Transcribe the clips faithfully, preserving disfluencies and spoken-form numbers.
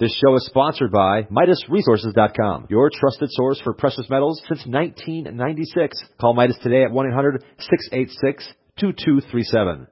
This show is sponsored by Midas Resources dot com, your trusted source for precious metals since nineteen ninety-six. Call Midas today at one eight hundred, six eight six, two two three seven.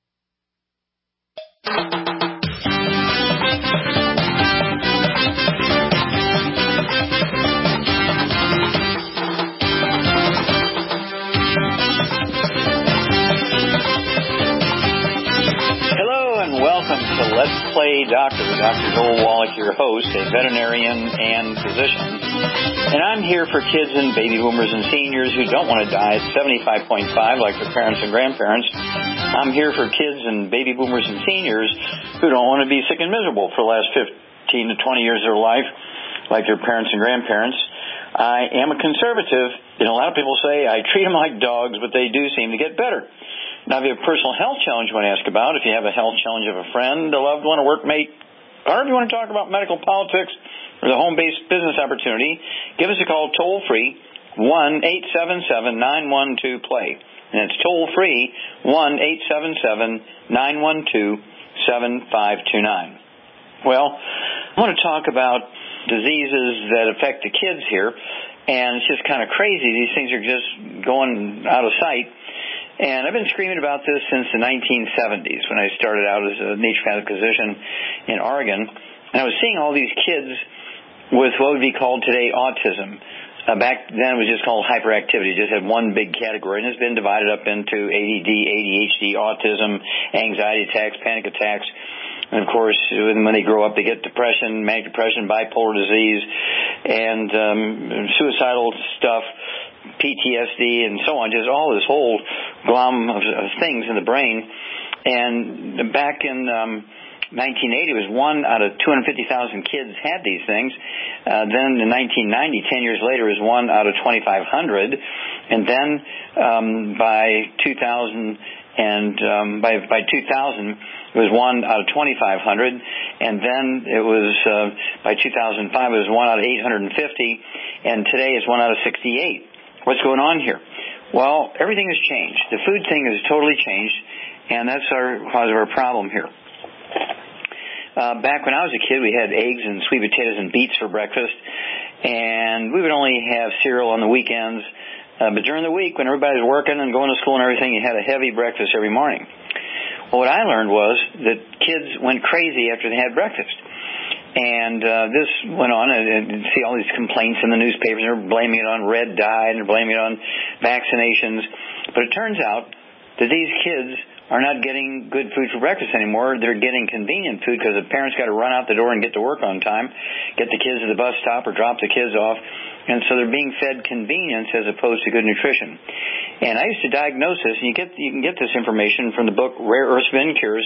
Let's Play Doctor, Doctor Joel Wallach, your host, a veterinarian and physician. And I'm here for kids and baby boomers and seniors who don't want to die at seventy-five point five like their parents and grandparents. I'm here for kids and baby boomers and seniors who don't want to be sick and miserable for the last fifteen to twenty years of their life like their parents and grandparents. I am a conservative, and a lot of people say I treat them like dogs, but they do seem to get better. Now, if you have a personal health challenge you want to ask about, if you have a health challenge of a friend, a loved one, a workmate, or if you want to talk about medical politics or the home-based business opportunity, give us a call toll-free, one eight seven seven, nine one two, play. And it's toll-free, one eight seven seven, nine one two, seven five two nine. Well, I want to talk about diseases that affect the kids here, and it's just kind of crazy. These things are just going out of sight. And I've been screaming about this since the nineteen seventies when I started out as a naturopathic physician in Oregon. And I was seeing all these kids with what would be called today autism. Uh, back then it was just called hyperactivity. It just had one big category, and it's been divided up into A D D, A D H D, autism, anxiety attacks, panic attacks. And, of course, when they grow up, they get depression, manic depression, bipolar disease, and um, suicidal stuff, P T S D, and so on, just all this whole glom of, of things in the brain. And back in um, nineteen eighty, it was one out of two hundred fifty thousand kids had these things. Uh, then in nineteen ninety, ten years later, it was one out of twenty-five hundred. And then um, by two thousand, and um, by by two thousand, it was one out of twenty-five hundred. And then it was uh, by two thousand five, it was one out of eight hundred fifty. And today it's one out of sixty-eight. What's going on here? Well, everything has changed. The food thing has totally changed, and that's our cause of our problem here. Uh, back when I was a kid, we had eggs and sweet potatoes and beets for breakfast, and we would only have cereal on the weekends. Uh, but during the week, when everybody was working and going to school and everything, you had a heavy breakfast every morning. Well, what I learned was that kids went crazy after they had breakfast. And uh, this went on, and, and see all these complaints in the newspapers. They're blaming it on red dye, and they're blaming it on vaccinations. But it turns out that these kids are not getting good food for breakfast anymore. They're getting convenient food because the parents got to run out the door and get to work on time, get the kids to the bus stop or drop the kids off. And so they're being fed convenience as opposed to good nutrition. And I used to diagnose this, and you get you can get this information from the book Rare Earths Vin Cures,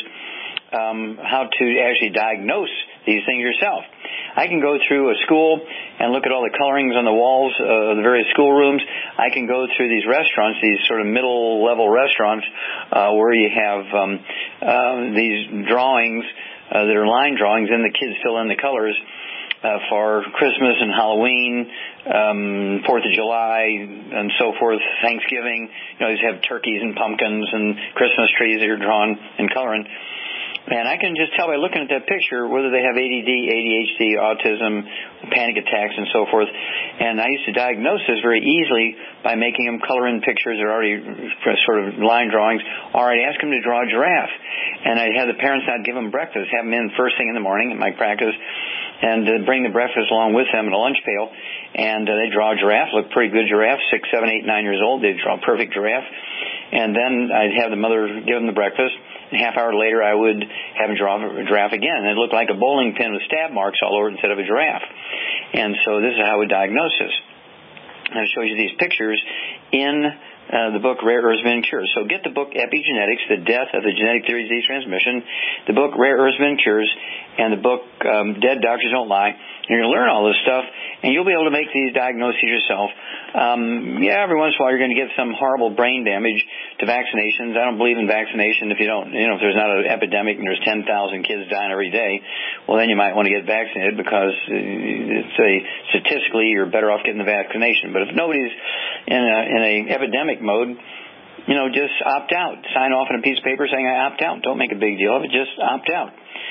um, how to actually diagnose these things yourself. I can go through a school and look at all the colorings on the walls of the various schoolrooms. I can go through these restaurants, these sort of middle-level restaurants, uh, where you have um, uh, these drawings uh, that are line drawings, and the kids fill in the colors uh, for Christmas and Halloween, um, Fourth of July, and so forth, Thanksgiving. You know, these have turkeys and pumpkins and Christmas trees that are drawn and coloring. And I can just tell by looking at that picture whether they have A D D, A D H D, autism, panic attacks, and so forth. And I used to diagnose this very easily by making them color in pictures that are already sort of line drawings, or I'd ask them to draw a giraffe. And I'd have the parents not give them breakfast, have them in first thing in the morning at my practice, and uh, bring the breakfast along with them in a lunch pail. And uh, they draw a giraffe, look pretty good giraffe, six, seven, eight, nine years old. They'd draw a perfect giraffe. And then I'd have the mother give them the breakfast. A half hour later, I would have them draw a giraffe again. And it looked like a bowling pin with stab marks all over it instead of a giraffe. And so this is how I would diagnose this. And it shows you these pictures in uh, the book Rare Earths Vin Cures. So get the book Epigenetics, The Death of the Genetic Theory of Disease Transmission, the book Rare Earths Vin Cures, and the book um, Dead Doctors Don't Lie. You're going to learn all this stuff, and you'll be able to make these diagnoses yourself. Um, yeah, every once in a while you're going to get some horrible brain damage to vaccinations. I don't believe in vaccination if you don't, you know, if there's not an epidemic and there's ten thousand kids dying every day, well, then you might want to get vaccinated because it's a, statistically you're better off getting the vaccination. But if nobody's in a, in a epidemic mode, you know, just opt out. Sign off on a piece of paper saying I opt out. Don't make a big deal of it. Just opt out.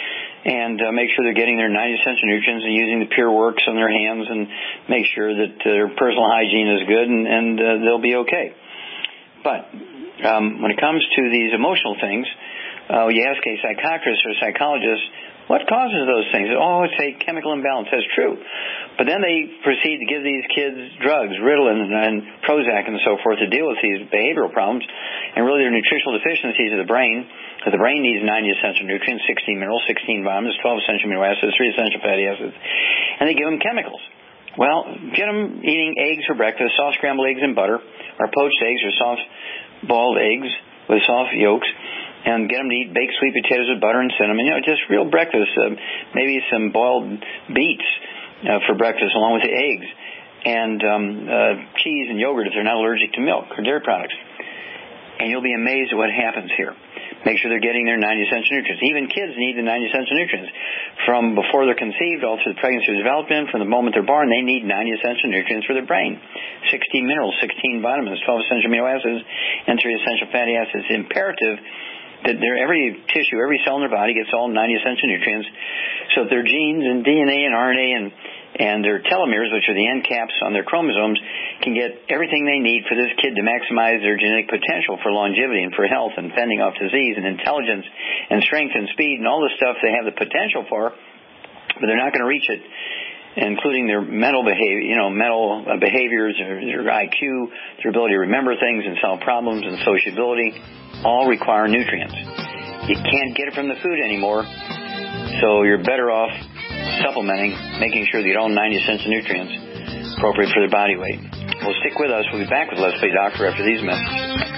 and uh, make sure they're getting their ninety essential nutrients and using the Pure Works on their hands, and make sure that uh, their personal hygiene is good, and, and uh, they'll be okay. But um, when it comes to these emotional things, uh, you ask a psychiatrist or a psychologist, what causes those things? Oh, it's a chemical imbalance. That's true. But then they proceed to give these kids drugs, Ritalin and Prozac and so forth, to deal with these behavioral problems, and really they're nutritional deficiencies of the brain. The brain needs ninety essential nutrients, sixteen minerals, sixteen vitamins, twelve essential amino acids, three essential fatty acids, and they give them chemicals. Well, get them eating eggs for breakfast, soft scrambled eggs and butter, or poached eggs, or soft boiled eggs with soft yolks, and get them to eat baked sweet potatoes with butter and cinnamon. You know, just real breakfast. Uh, maybe some boiled beets uh, for breakfast along with the eggs, and um, uh, cheese and yogurt if they're not allergic to milk or dairy products. And you'll be amazed at what happens here. Make sure they're getting their ninety essential nutrients. Even kids need the ninety essential nutrients. From before they're conceived all through the pregnancy or development, from the moment they're born, they need ninety essential nutrients for their brain. sixteen minerals, sixteen vitamins, twelve essential amino acids, and three essential fatty acids. It's imperative that their every tissue, every cell in their body gets all ninety essential nutrients. So if their genes and D N A and R N A and and their telomeres, which are the end caps on their chromosomes, can get everything they need for this kid to maximize their genetic potential for longevity and for health and fending off disease and intelligence and strength and speed and all the stuff they have the potential for, but they're not going to reach it, including their mental behavior, you know, mental behaviors, their I Q, their ability to remember things and solve problems, and sociability, all require nutrients. You can't get it from the food anymore, so you're better off supplementing, making sure they get all ninety essential nutrients appropriate for their body weight. Well, stick with us. We'll be back with Let's Play Doctor after these messages.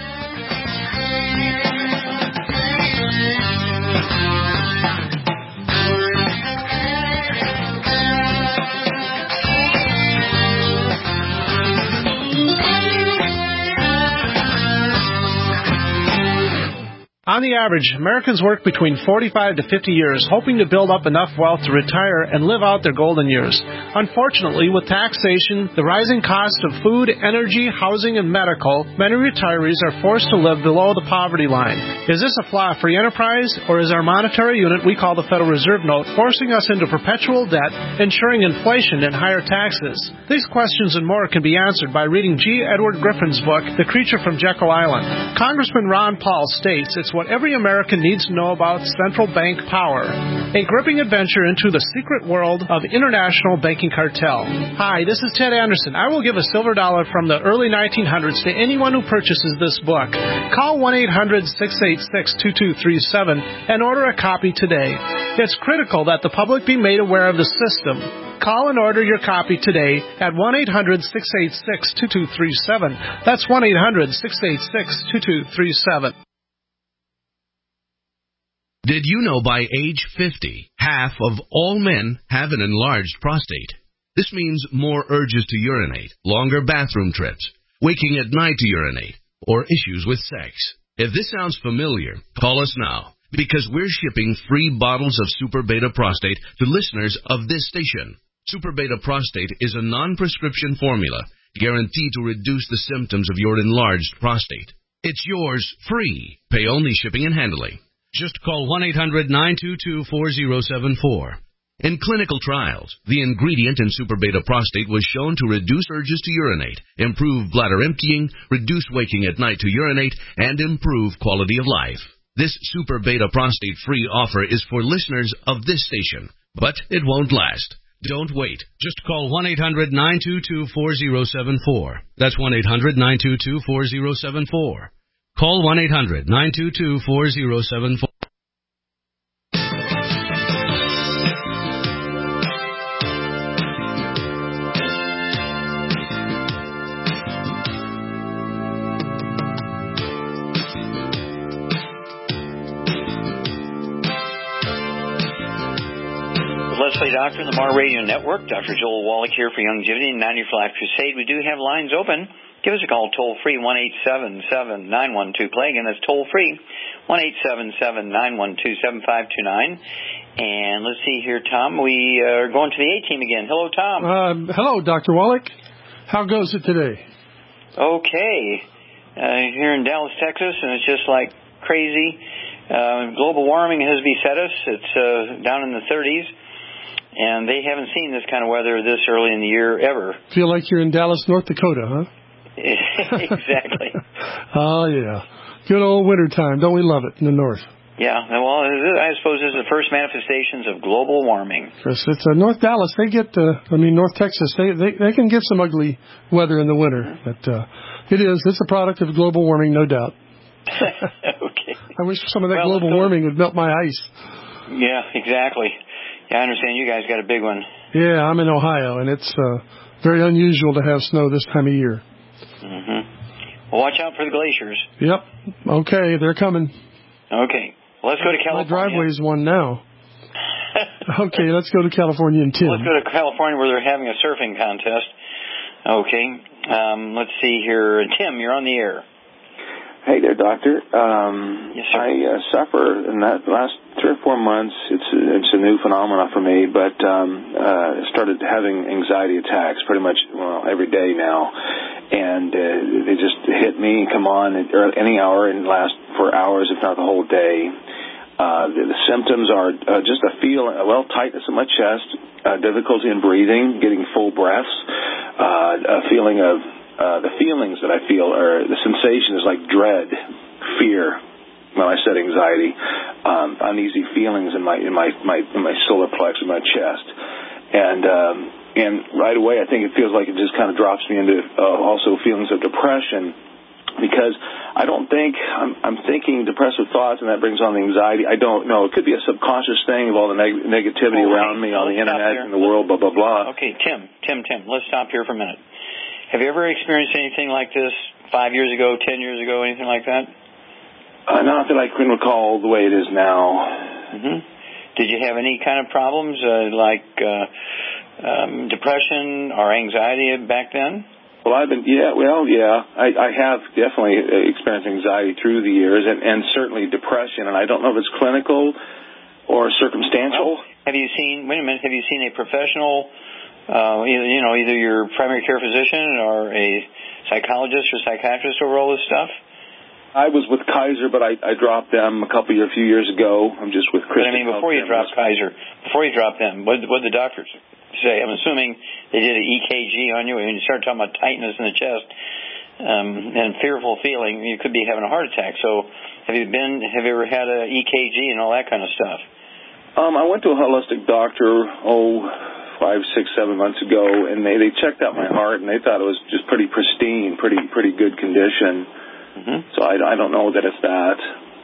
On the average, Americans work between forty-five to fifty years hoping to build up enough wealth to retire and live out their golden years. Unfortunately, with taxation, the rising cost of food, energy, housing, and medical, many retirees are forced to live below the poverty line. Is this a flaw free enterprise, or is our monetary unit we call the Federal Reserve Note forcing us into perpetual debt, ensuring inflation and higher taxes? These questions and more can be answered by reading G. Edward Griffin's book, The Creature from Jekyll Island. Congressman Ron Paul states it's what every American needs to know about central bank power. A gripping adventure into the secret world of international banking cartel. Hi, this is Ted Anderson. I will give a silver dollar from the early nineteen hundreds to anyone who purchases this book. Call one eight hundred, six eight six, two two three seven and order a copy today. It's critical that the public be made aware of the system. Call and order your copy today at one eight hundred, six eight six, two two three seven. That's one eight hundred, six eight six, two two three seven. Did you know by age fifty, half of all men have an enlarged prostate? This means more urges to urinate, longer bathroom trips, waking at night to urinate, or issues with sex. If this sounds familiar, call us now, because we're shipping free bottles of Super Beta Prostate to listeners of this station. Super Beta Prostate is a non-prescription formula guaranteed to reduce the symptoms of your enlarged prostate. It's yours free. Pay only shipping and handling. Just call one eight hundred, nine two two, four zero seven four. In clinical trials, the ingredient in Super Beta Prostate was shown to reduce urges to urinate, improve bladder emptying, reduce waking at night to urinate, and improve quality of life. This Super Beta Prostate free offer is for listeners of this station, but it won't last. Don't wait. Just call one eight hundred, nine two two, four zero seven four. That's one eight hundred, nine two two, four zero seven four. Call one eight hundred, nine two two, four zero seven four. Let's Play Doctor, the Mar Radio Network. Doctor Joel Wallach here for Youngevity and ninety for Life Crusade. We do have lines open. Give us a call toll-free, one eight seven seven, nine one two, play. Again, that's toll-free, one eight seven seven, nine one two, seven five two nine. And let's see here, Tom. We are going to the A-Team again. Hello, Tom. Uh, hello, Doctor Wallach. How goes it today? Okay. Uh, here in Dallas, Texas, and it's just like crazy. Uh, global warming has beset us. It's uh, down in the thirties, and they haven't seen this kind of weather this early in the year ever. Feel like you're in Dallas, North Dakota, huh? Exactly. Oh, yeah. Good old winter time. Don't we love it in the north? Yeah. Well, I suppose this is the first manifestations of global warming. Chris, it's uh, North Dallas. They get, uh, I mean, North Texas, they, they they can get some ugly weather in the winter. Mm-hmm. But uh, it is. It's a product of global warming, no doubt. Okay. I wish some of that well, global warming would melt my ice. Yeah, exactly. Yeah, I understand you guys got a big one. Yeah, I'm in Ohio, and it's uh, very unusual to have snow this time of year. Mm-hmm. Well, watch out for the glaciers. Yep. Okay, they're coming. Okay. Well, let's go to California. My driveway's one now. Okay, let's go to California and Tim. Let's go to California where they're having a surfing contest. Okay. Um, let's see here. Tim, you're on the air. Hey there, doctor. Um, yes, sir. I uh, suffer in that last three or four months. It's it's a new phenomenon for me, but um, uh, started having anxiety attacks pretty much well every day now, and uh, they just hit me, come on, at any hour and last for hours, if not the whole day. Uh, the, the symptoms are uh, just a feel, well, tightness in my chest, uh, difficulty in breathing, getting full breaths, uh, a feeling of Uh, the feelings that I feel are, the sensation is like dread, fear, when I said anxiety, um, uneasy feelings in my, in my, my, in my solar plex in my chest. And, um, and right away I think it feels like it just kind of drops me into, uh, also feelings of depression because I don't think, I'm, I'm thinking depressive thoughts and that brings on the anxiety. I don't know. It could be a subconscious thing of all the neg- negativity okay. around me on the internet and the world, blah, blah, blah. Okay, Tim, Tim, Tim, let's stop here for a minute. Have you ever experienced anything like this five years ago, ten years ago, anything like that? Uh, not that I can recall the way it is now. Mm-hmm. Did you have any kind of problems uh, like uh, um, depression or anxiety back then? Well, I've been, yeah, well, yeah. I, I have definitely experienced anxiety through the years and, and certainly depression, and I don't know if it's clinical or circumstantial. Well, have you seen, wait a minute, have you seen a professional Uh, either, you know, either your primary care physician or a psychologist or psychiatrist over all this stuff? I was with Kaiser, but I, I dropped them a couple of a few years ago. I'm just with Christian. But I mean, before you dropped Kaiser, before you dropped them, what what did the doctors say? I'm assuming they did an E K G on you, and you started talking about tightness in the chest um, and fearful feeling. You could be having a heart attack. So, have you been? Have you ever had an E K G and all that kind of stuff? Um, I went to a holistic doctor. Oh. five, six, seven months ago, and they, they checked out my heart, and they thought it was just pretty pristine, pretty pretty good condition. Mm-hmm. So I, I don't know that it's that.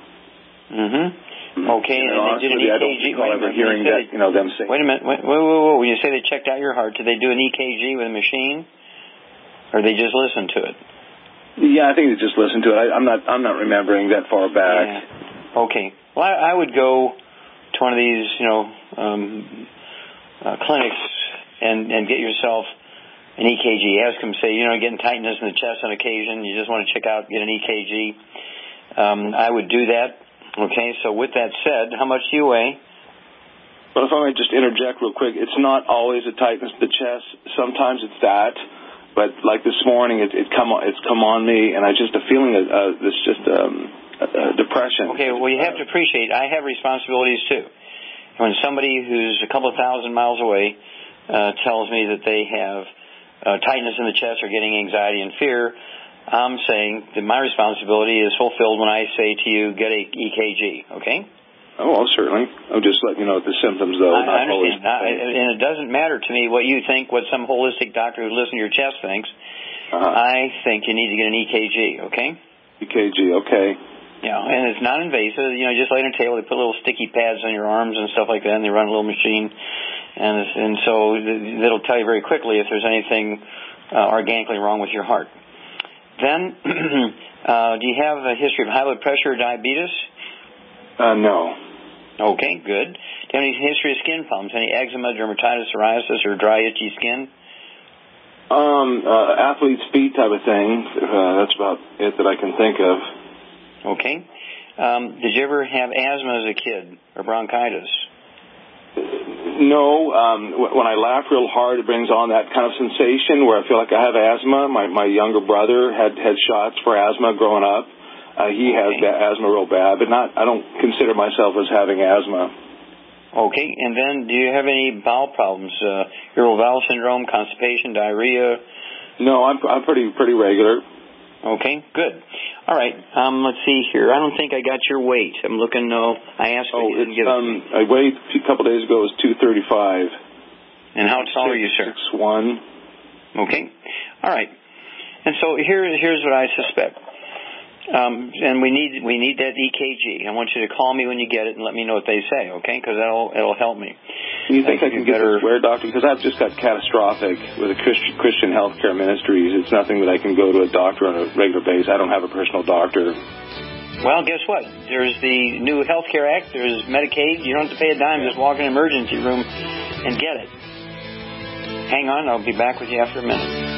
Mm-hmm. Okay, you know, and they did an E K G. I don't recall ever hearing that, you know, them saying. Wait a minute, wait, wait, wait, wait. When you say they checked out your heart, did they do an E K G with a machine, or they just listened to it? Yeah, I think they just listened to it. I, I'm not I'm not remembering that far back. Yeah. Okay. Well, I, I would go to one of these, you know. Um, Uh, clinics and, and get yourself an E K G. Ask them, say, you know, getting tightness in the chest on occasion. You just want to check out, get an E K G. Um, I would do that. Okay, so with that said, how much do you weigh? Well, if I might just interject real quick, it's not always a tightness of the chest. Sometimes it's that. But like this morning, it, it come it's come on me, and I just a feeling of uh, this just um, uh, depression. Okay, well, you have to appreciate, I have responsibilities too. When somebody who's a couple of thousand miles away uh, tells me that they have uh, tightness in the chest or getting anxiety and fear, I'm saying that my responsibility is fulfilled when I say to you, get a E K G, okay? Oh, well, certainly. I'm just letting you know the symptoms, though. I, not I understand. Always I, and it doesn't matter to me what you think, what some holistic doctor who listens to your chest thinks. Uh-huh. I think you need to get an E K G, okay? E K G, okay. Yeah, and it's not invasive. You know, just lay on a table, they put little sticky pads on your arms and stuff like that, and they run a little machine. And and so it'll tell you very quickly if there's anything uh, organically wrong with your heart. Then, uh, do you have a history of high blood pressure or diabetes? Uh, no. Okay, good. Do you have any history of skin problems, any eczema, dermatitis, psoriasis, or dry, itchy skin? Um, uh, athlete's feet type of thing. Uh, that's about it that I can think of. Okay. Um, did you ever have asthma as a kid or bronchitis? No. Um, when I laugh real hard, it brings on that kind of sensation where I feel like I have asthma. My my younger brother had had shots for asthma growing up. Uh, he has okay. asthma real bad, but not. I don't consider myself as having asthma. Okay, and then do you have any bowel problems? Uh, irritable bowel syndrome, constipation, diarrhea? No, I'm I'm pretty pretty regular. Okay, good. All right, um, let's see here. I don't think I got your weight. I'm looking. No, I asked. Oh, you didn't it's, give it um, to me. I weighed a couple days ago was two thirty-five. And how tall are you, sir? six one. Okay, all right. And so here, here's what I suspect. Um, and we need we need that E K G. I want you to call me when you get it and let me know what they say, okay? Because that'll it'll help me. Do you think I, I can get better... this where, doctor? Because I've just got catastrophic with the Christian Healthcare Ministries. It's nothing that I can go to a doctor on a regular basis. I don't have a personal doctor. Well, guess what? There's the new Healthcare Act. There's Medicaid. You don't have to pay a dime. Just walk in an emergency room and get it. Hang on. I'll be back with you after a minute.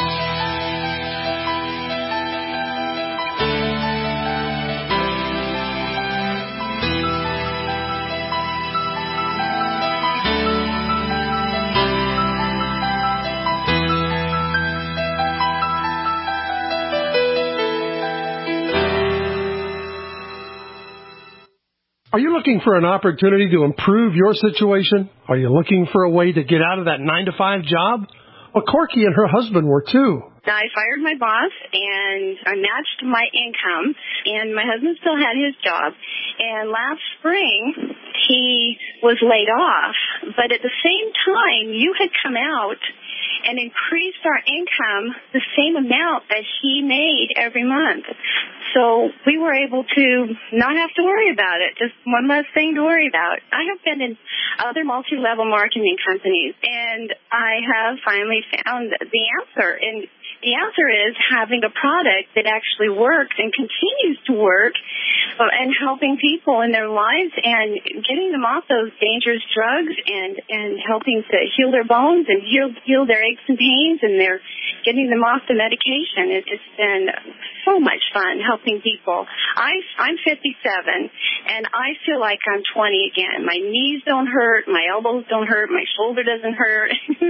Are you looking for an opportunity to improve your situation? Are you looking for a way to get out of that nine to five job? Well, Corky and her husband were too. I fired my boss, and I matched my income, and my husband still had his job. And last spring, he was laid off. But at the same time, you had come out and increased our income the same amount that he made every month. So we were able to not have to worry about it, just one less thing to worry about. I have been in other multi-level marketing companies, and I have finally found the answer. And the answer is having a product that actually works and continues to work and helping people in their lives and getting them off those dangerous drugs and, and helping to heal their bones and heal, heal their aches and pains, and they're getting them off the medication. It's just been so much fun helping people. I, I'm fifty-seven, and I feel like I'm twenty again. My knees don't hurt. My elbows don't hurt. My shoulder doesn't hurt.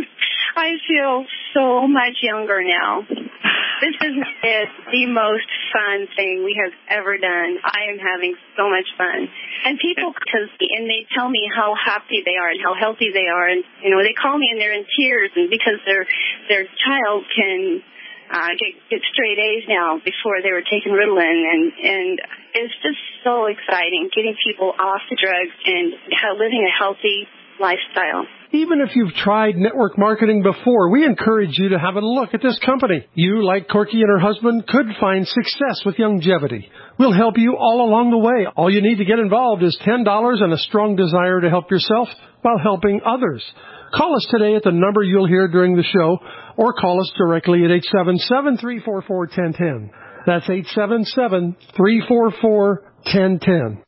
I feel so much younger now. This is the most fun thing we have ever done. I am having so much fun. And people, because and they tell me how happy they are and how healthy they are. And, you know, they call me and they're in tears, and because their their child can uh, get, get straight A's now before they were taking Ritalin. And, and it's just so exciting getting people off the drugs and how, living a healthy lifestyle. Even if you've tried network marketing before, we encourage you to have a look at this company. You, like Corky and her husband, could find success with Youngevity. We'll help you all along the way. All you need to get involved is ten dollars and a strong desire to help yourself while helping others. Call us today at the number you'll hear during the show, or call us directly at eight seven seven, three four four, one zero one zero. That's eight seven seven, three four four, one zero one zero.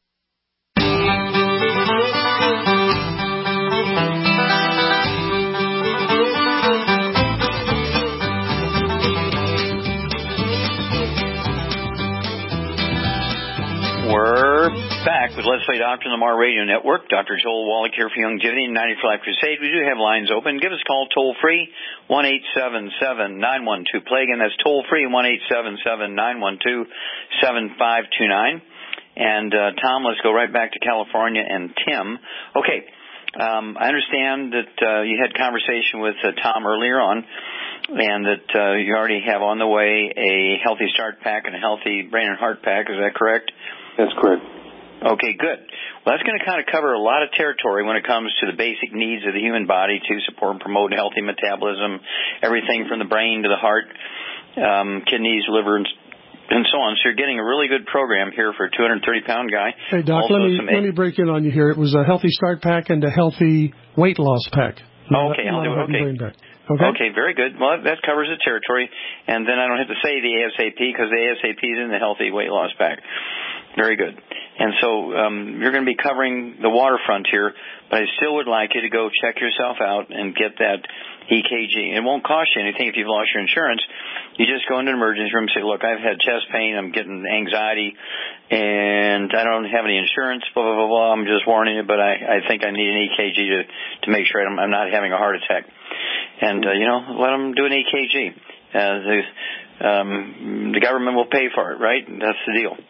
We're back with Let's Play Doctor on the Mar Radio Network. Doctor Joel Wallach here for Youngevity and ninety for Life Crusade. We do have lines open. Give us a call toll free, one eight seven seven, nine one two, play. Again, that's toll free, one eight seven seven, nine one two, seven five two nine. And uh, Tom, let's go right back to California and Tim. Okay, um, I understand that uh, you had conversation with uh, Tom earlier on, and that uh, you already have on the way a Healthy Start Pack and a Healthy Brain and Heart Pack. Is that correct? That's correct. Okay, good. Well, that's going to kind of cover a lot of territory when it comes to the basic needs of the human body to support and promote healthy metabolism, everything from the brain to the heart, um, kidneys, liver, and, and so on. So you're getting a really good program here for a two hundred thirty pound guy. Hey, Doc, also let me let me break in on you here. It was a Healthy Start Pack and a Healthy Weight Loss Pack. Oh, okay, I'll do it. Okay. Okay. Okay, very good. Well, that covers the territory, and then I don't have to say the ASAP because the ASAP is in the Healthy Weight Loss Pack. Very good. And so um, you're going to be covering the waterfront here, but I still would like you to go check yourself out and get that E K G. It won't cost you anything if you've lost your insurance. You just go into an emergency room and say, look, I've had chest pain, I'm getting anxiety, and I don't have any insurance, blah, blah, blah, blah. I'm just warning you, but I, I think I need an E K G to, to make sure I'm, I'm not having a heart attack. And, uh, you know, let them do an E K G. Uh, the, um, the government will pay for it, right? That's the deal.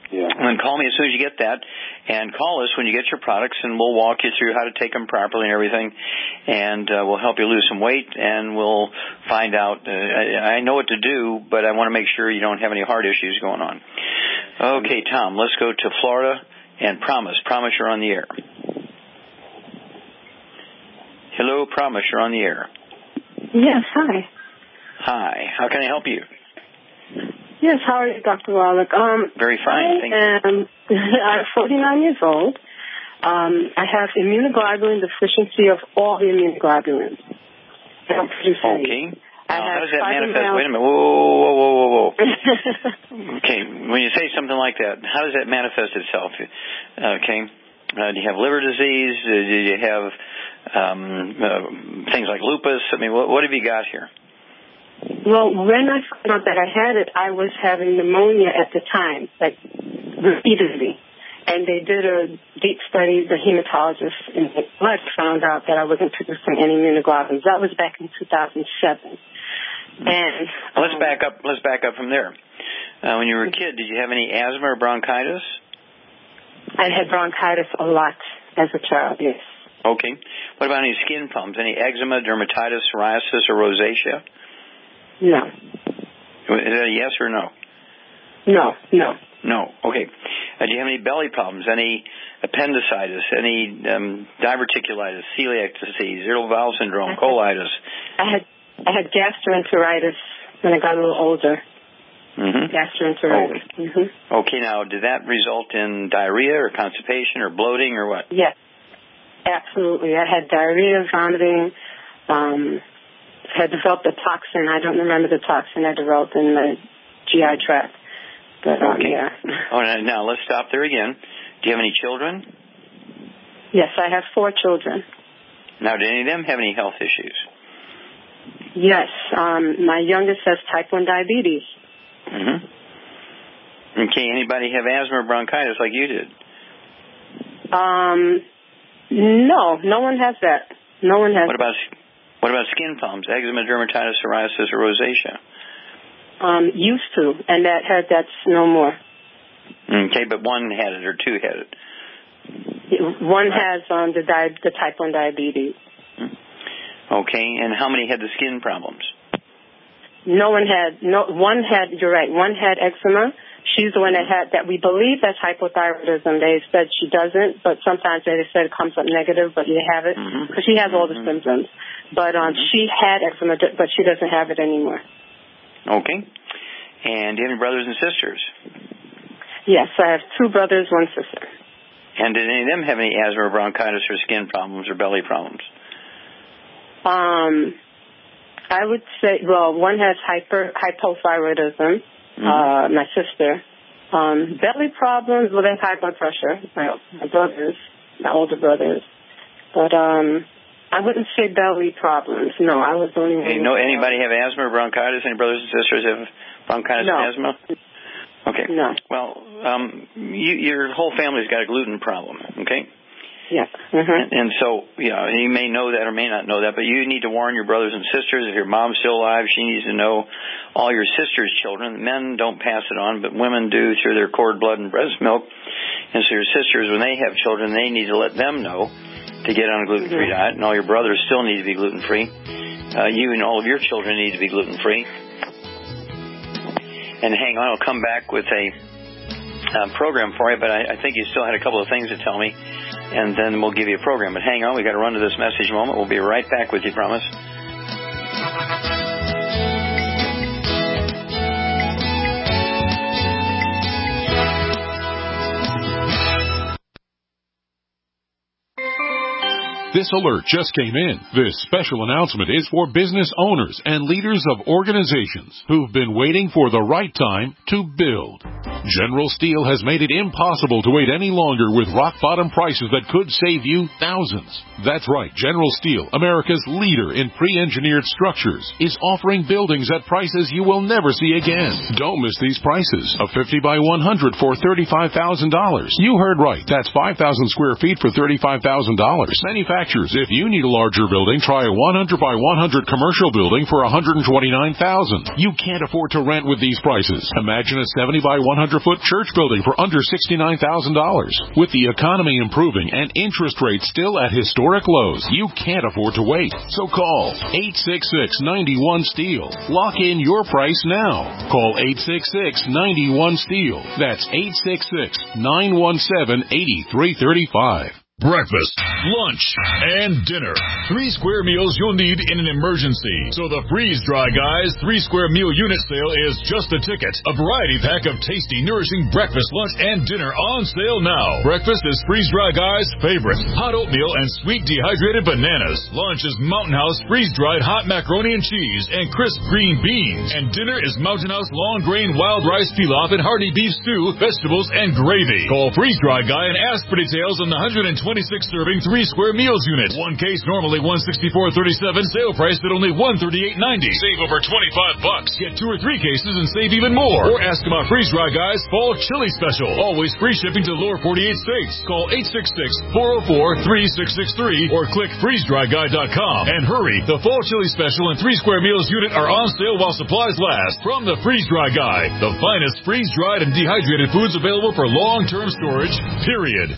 Yeah. And then call me as soon as you get that, and call us when you get your products, and we'll walk you through how to take them properly and everything, and uh, we'll help you lose some weight, and we'll find out. Uh, I, I know what to do, but I want to make sure you don't have any heart issues going on. Okay, Tom, let's go to Florida, and Promise. Promise, you're on the air. Hello, Promise, you're on the air. Yes, hi. Hi, how can I help you? Yes, how are you, Doctor Wallach? Um, Very fine, I thank am, you. I'm forty-nine years old. Um, I have immunoglobulin deficiency of all the immunoglobulins. Okay. I now, have how does that manifest? Wait a minute. Whoa, whoa, whoa, whoa, whoa. Okay, when you say something like that, how does that manifest itself? Okay. Uh, do you have liver disease? Uh, do you have um, uh, things like lupus? I mean, what, what have you got here? Well, when I found out that I had it, I was having pneumonia at the time, like repeatedly. And they did a deep study. The hematologist in the blood found out that I wasn't producing any immunoglobulins. That was back in two thousand seven. And um, let's back up. Let's back up from there. Uh, when you were a kid, did you have any asthma or bronchitis? I had bronchitis a lot as a child. Yes. Okay. What about any skin problems? Any eczema, dermatitis, psoriasis, or rosacea? No. Is that a yes or no? No, no. No. Okay. Uh, do you have any belly problems? Any appendicitis? Any um, diverticulitis, celiac disease, irritable bowel syndrome, I colitis? Had, I had I had gastroenteritis when I got a little older. Mm-hmm. Gastroenteritis. Okay. Mm-hmm. Okay. Now, did that result in diarrhea or constipation or bloating or what? Yes. Absolutely. I had diarrhea, vomiting. Um, had developed a toxin. I don't remember the toxin I developed in the G I tract. But, um, okay. yeah. Oh, now, now let's stop there again. Do you have any children? Yes, I have four children. Now, do any of them have any health issues? Yes. Um, my youngest has type one diabetes. Mm-hmm. Okay. Anybody have asthma or bronchitis like you did? Um, no. No one has that. No one has What about What about skin problems? Eczema, dermatitis, psoriasis, or rosacea? Um, used to, and that had that's no more. Okay, but one had it or two had it. One has um, the di- the type one diabetes. Okay, and how many had the skin problems? No one had. No one had. You're right. One had eczema. She's the one that had that. We believe that's hypothyroidism. They said she doesn't, but sometimes they said it comes up negative, but you have it because mm-hmm. she has all the mm-hmm. symptoms. But um, mm-hmm. she had eczema, but she doesn't have it anymore. Okay. And do you have any brothers and sisters? Yes, I have two brothers, one sister. And did any of them have any asthma or bronchitis or skin problems or belly problems? Um, I would say, well, one has hyper hypothyroidism, mm-hmm. uh, my sister. Um, belly problems, well, they have high blood pressure, my, my brothers, my older brothers. But um, I wouldn't say belly problems. No, I was the only one. Hey, no, anybody have asthma or bronchitis? Any brothers and sisters have bronchitis no. and asthma? Okay. No. Well, um, you, your whole family's got a gluten problem, okay? Yeah. Mm-hmm. And, and so, you know, you may know that or may not know that, but you need to warn your brothers and sisters. If your mom's still alive, she needs to know all your sister's children. Men don't pass it on, but women do through their cord blood and breast milk. And so your sisters, when they have children, they need to let them know to get on a gluten-free mm-hmm. diet, and all your brothers still need to be gluten-free. Uh, you and all of your children need to be gluten-free. And hang on, I'll come back with a uh, program for you, but I, I think you still had a couple of things to tell me, and then we'll give you a program. But hang on, we've got to run to this message moment. We'll be right back with you, promise. This alert just came in. This special announcement is for business owners and leaders of organizations who've been waiting for the right time to build. General Steel has made it impossible to wait any longer with rock-bottom prices that could save you thousands. That's right, General Steel, America's leader in pre-engineered structures, is offering buildings at prices you will never see again. Don't miss these prices. A fifty by one hundred for thirty-five thousand dollars. You heard right. That's five thousand square feet for thirty-five thousand dollars. Manufactured manufacturers. If you need a larger building, try a one hundred by one hundred commercial building for one hundred twenty-nine thousand dollars. You can't afford to rent with these prices. Imagine a seventy by one hundred foot church building for under sixty-nine thousand dollars. With the economy improving and interest rates still at historic lows, you can't afford to wait. So call eight six six, nine one, STEEL. Lock in your price now. Call eight six six, nine one, STEEL. That's eight six six, nine one seven, eight three three five. Breakfast, lunch, and dinner. Three square meals you'll need in an emergency. So the Freeze Dry Guys three square meal unit sale is just a ticket. A variety pack of tasty, nourishing breakfast, lunch, and dinner on sale now. Breakfast is Freeze Dry Guys' favorite. Hot oatmeal and sweet dehydrated bananas. Lunch is Mountain House freeze-dried hot macaroni and cheese and crisp green beans. And dinner is Mountain House long grain wild rice pilaf and hearty beef stew, vegetables, and gravy. Call Freeze Dry Guy and ask for details on the one hundred twenty-six serving three square meals unit. One case normally one hundred sixty-four dollars and thirty-seven cents, sale price at only one hundred thirty-eight dollars and ninety cents. Save over twenty-five bucks. Get two or three cases and save even more. Or ask about Freeze Dry Guys Fall Chili Special. Always free shipping to the lower forty-eight states. Call eight six six, four oh four, three six six three or click freeze dry guy dot com. And hurry, the Fall Chili Special and three square meals unit are on sale while supplies last. From the Freeze Dry Guy, the finest freeze-dried and dehydrated foods available for long-term storage, period.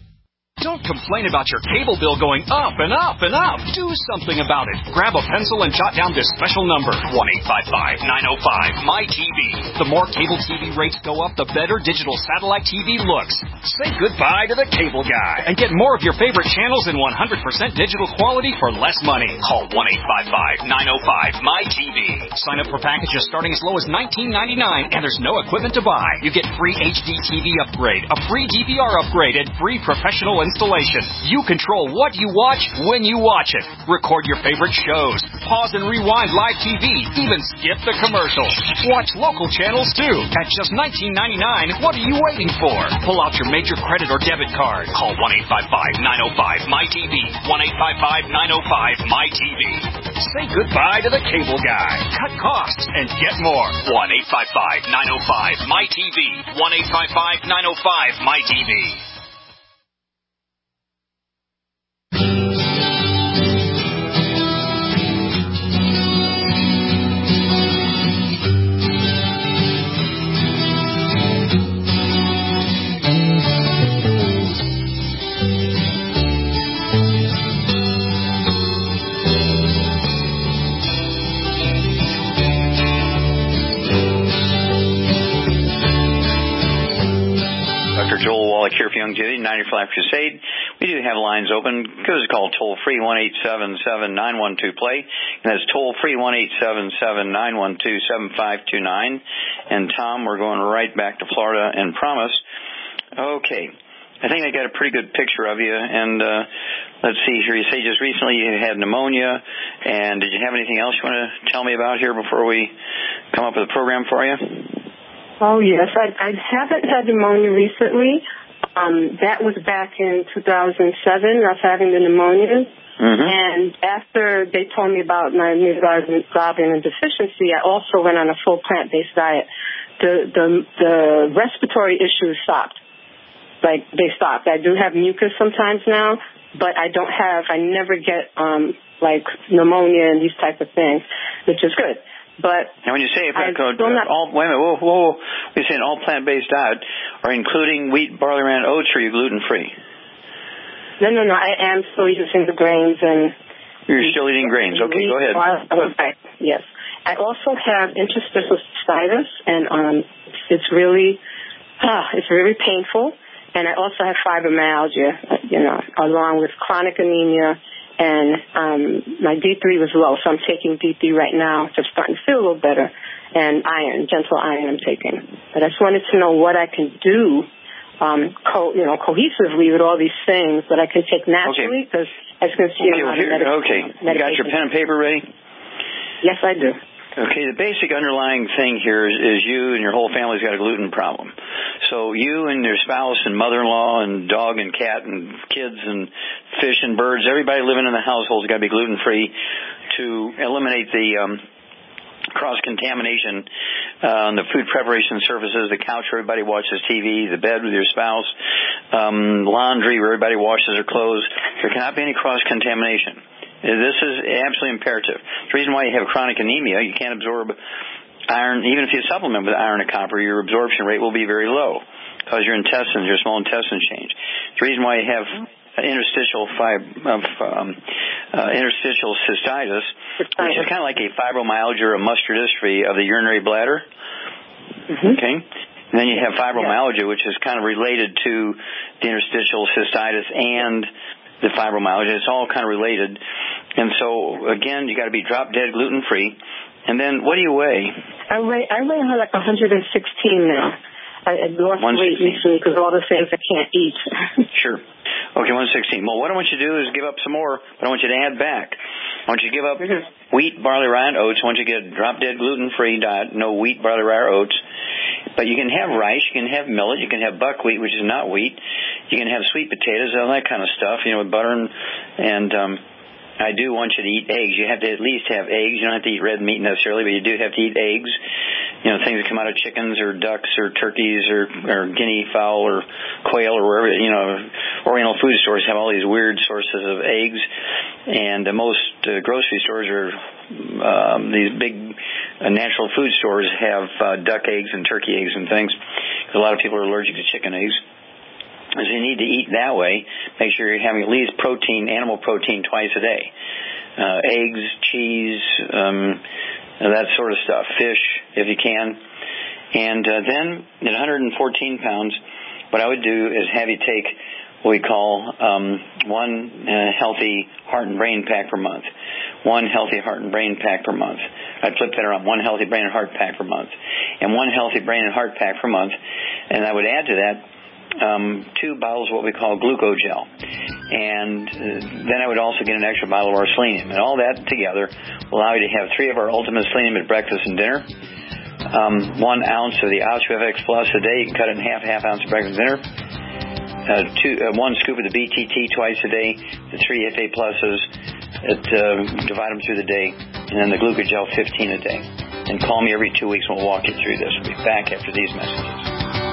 Don't complain about your cable bill going up and up and up. Do something about it. Grab a pencil and jot down this special number, one eight five five, nine oh five, M Y T V. The more cable T V rates go up, the better digital satellite T V looks. Say goodbye to the cable guy and get more of your favorite channels in one hundred percent digital quality for less money. Call one eight five five, nine oh five, M Y T V. Sign up for packages starting as low as nineteen ninety-nine and there's no equipment to buy. You get free H D T V upgrade, a free D V R upgrade, and free professional installation. You control what you watch when you watch it. Record your favorite shows. Pause and rewind live T V. Even skip the commercials. Watch local channels too. At just nineteen ninety-nine, what are you waiting for? Pull out your major credit or debit card. Call one eight five five, nine oh five, M Y T V. one eight five five, nine oh five, M Y T V. Say goodbye to the cable guy. Cut costs and get more. one eight five five, nine oh five, M Y T V. one eight five five, nine oh five, M Y T V. Doctor Joel Wallach here for Youngevity, ninety-five Life Crusade. We do have lines open. Give us a call toll-free, one eight seven seven, nine one two, play. And that's toll-free, one eight seven seven, nine one two, seven five two nine. And Tom, we're going right back to Florida and Promise. Okay. I think I got a pretty good picture of you. And uh, let's see here. You say just recently you had pneumonia. And did you have anything else you want to tell me about here before we come up with a program for you? Oh, yes. I, I haven't had pneumonia recently. Um, that was back in two thousand seven. I was having the pneumonia. Mm-hmm. And after they told me about my immunoglobulin deficiency, I also went on a full plant-based diet. The, the, the respiratory issues stopped. Like, they stopped. I do have mucus sometimes now, but I don't have, I never get, um, like, pneumonia and these type of things, which is good. But now, when you say I, not, all, wait a minute, whoa, whoa, whoa. You're saying all plant-based diet, are including wheat, barley, and oats, or are you gluten-free? No, no, no. I am still using the grains and. You're still eating grains. Okay, wheat, go ahead. Okay, yes. I also have interstitial cystitis, and um, it's really, ah, it's very painful. And I also have fibromyalgia, you know, along with chronic anemia. And um, my D three was low, so I'm taking D three right now, just starting to feel a little better. And iron, gentle iron I'm taking. But I just wanted to know what I can do, um, co- you know, cohesively with all these things that I can take naturally, because okay. as you can see, okay, well, here, okay. You got your pen and paper ready? Yes, I do. Okay, the basic underlying thing here is, is you and your whole family's got a gluten problem. So you and your spouse and mother-in-law and dog and cat and kids and fish and birds, everybody living in the household's got to be gluten-free to eliminate the um, cross-contamination uh, on the food preparation surfaces, the couch where everybody watches T V, the bed with your spouse, um, laundry where everybody washes their clothes. There cannot be any cross-contamination. This is absolutely imperative. The reason why you have chronic anemia, you can't absorb iron, even if you supplement with iron and copper, your absorption rate will be very low because your intestines, your small intestines change. The reason why you have interstitial fib- um, uh, interstitial cystitis, which is kind of like a fibromyalgia or a muscular dystrophy of the urinary bladder. Mm-hmm. Okay. And then you have fibromyalgia, which is kind of related to the interstitial cystitis and the fibromyalgia. It's all kind of related. And so, again, you got to be drop-dead gluten-free. And then, what do you weigh? I weigh, I weigh like one hundred sixteen now. I lost weight recently because of all the things I can't eat. Sure. Okay, one sixteen. Well, what I want you to do is give up some more, but I want you to add back. I want you to give up mm-hmm. wheat, barley, rye, and oats. I want you to get a drop-dead gluten-free diet, no wheat, barley, rye, or oats. But you can have rice, you can have millet, you can have buckwheat, which is not wheat. You can have sweet potatoes, all that kind of stuff, you know, with butter and, and um, I do want you to eat eggs. You have to at least have eggs. You don't have to eat red meat necessarily, but you do have to eat eggs. You know, things that come out of chickens or ducks or turkeys or, or guinea fowl or quail or wherever, you know, Oriental food stores have all these weird sources of eggs. And uh, most uh, grocery stores are, um, these big uh, natural food stores have uh, duck eggs and turkey eggs and things. A lot of people are allergic to chicken eggs. So you need to eat that way. Make sure you're having at least protein, animal protein, twice a day. Uh, eggs, cheese, um, that sort of stuff. Fish, if you can. And uh, then at one hundred fourteen pounds, what I would do is have you take what we call um, one uh, healthy heart and brain pack per month. One healthy heart and brain pack per month. I'd flip that around. One healthy brain and heart pack per month. And one healthy brain and heart pack per month. And I would add to that Um, two bottles of what we call glucogel. And uh, then I would also get an extra bottle of our selenium. And all that together will allow you to have three of our ultimate selenium at breakfast and dinner. Um, one ounce of the OsteoFX Plus a day. You can cut it in half, half ounce of breakfast and dinner. Uh, two, uh, one scoop of the B T T twice a day. The three F A Pluses, that, uh, divide them through the day. And then the glucogel fifteen a day. And call me every two weeks and we'll walk you through this. We'll be back after these messages.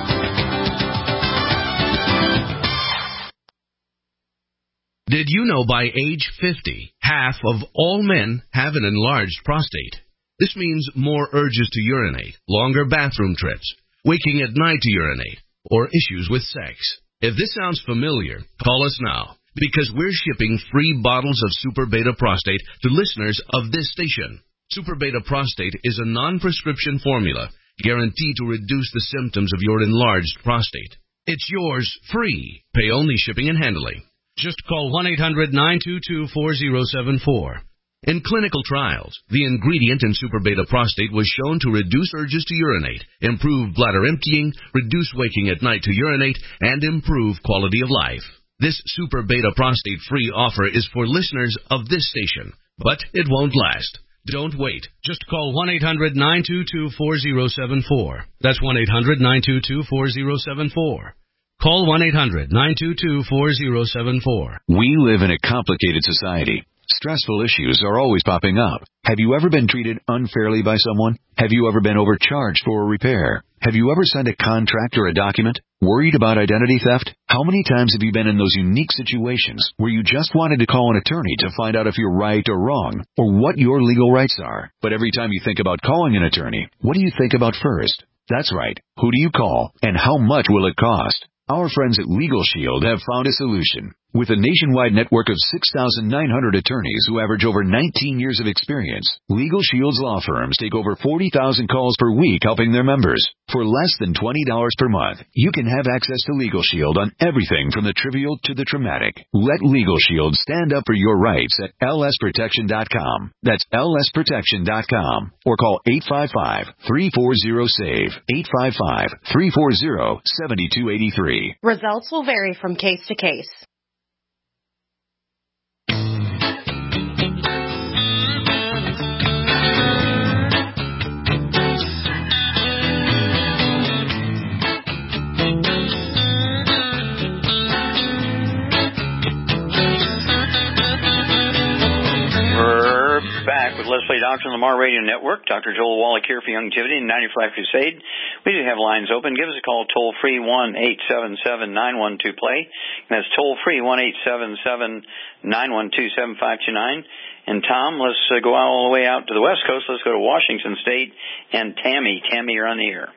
Did you know by age fifty, half of all men have an enlarged prostate? This means more urges to urinate, longer bathroom trips, waking at night to urinate, or issues with sex. If this sounds familiar, call us now, because we're shipping free bottles of Super Beta Prostate to listeners of this station. Super Beta Prostate is a non-prescription formula guaranteed to reduce the symptoms of your enlarged prostate. It's yours free. Pay only shipping and handling. Just call one eight hundred nine two two four zero seven four. In clinical trials, the ingredient in Super Beta Prostate was shown to reduce urges to urinate, improve bladder emptying, reduce waking at night to urinate, and improve quality of life. This Super Beta Prostate free offer is for listeners of this station, but it won't last. Don't wait. Just call one eight hundred nine two two four zero seven four. That's one eight hundred nine two two four zero seven four. Call one eight hundred nine two two four zero seven four. We live in a complicated society. Stressful issues are always popping up. Have you ever been treated unfairly by someone? Have you ever been overcharged for a repair? Have you ever signed a contract or a document? Worried about identity theft? How many times have you been in those unique situations where you just wanted to call an attorney to find out if you're right or wrong, or what your legal rights are? But every time you think about calling an attorney, what do you think about first? That's right. Who do you call, and how much will it cost? Our friends at Legal Shield have found a solution. With a nationwide network of six thousand nine hundred attorneys who average over nineteen years of experience, Legal Shield's law firms take over forty thousand calls per week helping their members. For less than twenty dollars per month, you can have access to Legal Shield on everything from the trivial to the traumatic. Let Legal Shield stand up for your rights at L S protection dot com. That's L S protection dot com. Or call eight five five, three four zero, S A V E, eight five five, three four zero, seven two eight three. Results will vary from case to case. back with Let's Play Doctor on the Lamar Radio Network. Doctor Joel Wallach here for Youngevity and ninety-five Crusade. We do have lines open. Give us a call toll-free one eight seven seven nine one two play. And that's toll-free one eight seven seven nine one two seven five two nine. And Tom, let's uh, go all the way out to the West Coast. Let's go to Washington State. And Tammy. Tammy, you're on the air.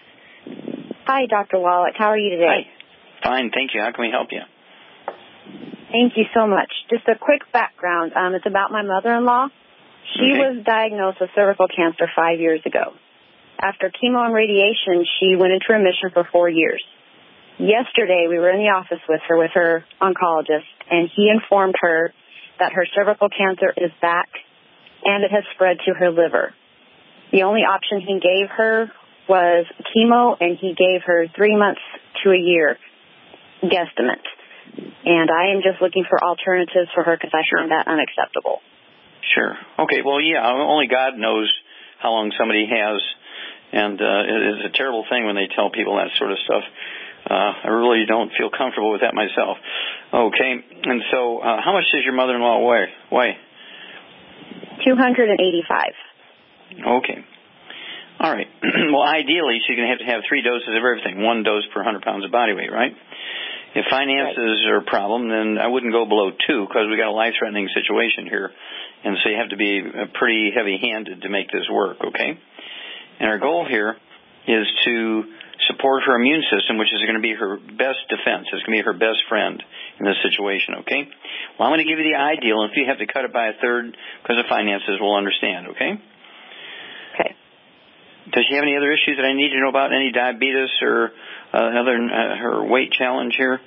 Hi, Doctor Wallach. How are you today? Hi. Fine, thank you. How can we help you? Thank you so much. Just a quick background. Um, it's about my mother-in-law. She okay. was diagnosed with cervical cancer five years ago. After chemo and radiation, she went into remission for four years. Yesterday, we were in the office with her, with her oncologist, and he informed her that her cervical cancer is back and it has spread to her liver. The only option he gave her was chemo, and he gave her three months to a year guesstimate. And I am just looking for alternatives for her because I sure. find that unacceptable. Sure. Okay, well, yeah, only God knows how long somebody has, and uh, it is a terrible thing when they tell people that sort of stuff. Uh, I really don't feel comfortable with that myself. Okay, and so uh, how much does your mother-in-law weigh? weigh? two hundred eighty-five. Okay. All right. Well, ideally, she's going to have to have three doses of everything, one dose per one hundred pounds of body weight, right? If finances are a problem, then I wouldn't go below two because we got a life-threatening situation here, and so you have to be pretty heavy-handed to make this work, okay? And our goal here is to support her immune system, which is going to be her best defense. It's going to be her best friend in this situation, okay? Well, I'm going to give you the ideal, and if you have to cut it by a third because of finances, we'll understand, okay? Okay. Does she have any other issues that I need to know about? Any diabetes or uh, another uh, her weight challenge here?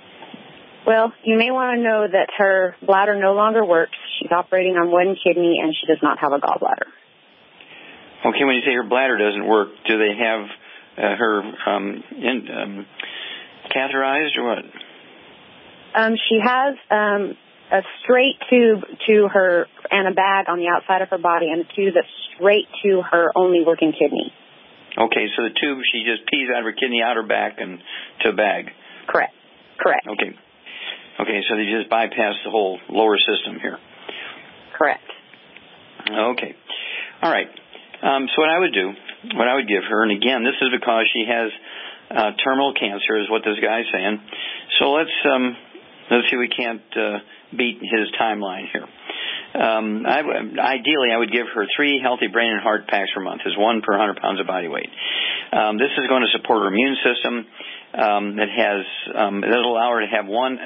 Well, you may want to know that her bladder no longer works. She's operating on one kidney, and she does not have a gallbladder. Okay, when you say her bladder doesn't work, do they have uh, her um, in, um, catheterized or what? Um, she has um, a straight tube to her and a bag on the outside of her body, and a tube that's straight to her only working kidney. Okay, so the tube, she just pees out of her kidney, out her back, and to a bag. Correct. Correct. Okay. Okay, so they just bypass the whole lower system here. Correct. Okay. All right. Um, so what I would do, what I would give her, and again, this is because she has uh, terminal cancer, is what this guy's saying. So let's um, let's see if we can't uh, beat his timeline here. Um, I, ideally, I would give her three healthy brain and heart packs per month, is one per one hundred pounds of body weight. Um, this is going to support her immune system. Um, it has, um, it'll allow her to have one,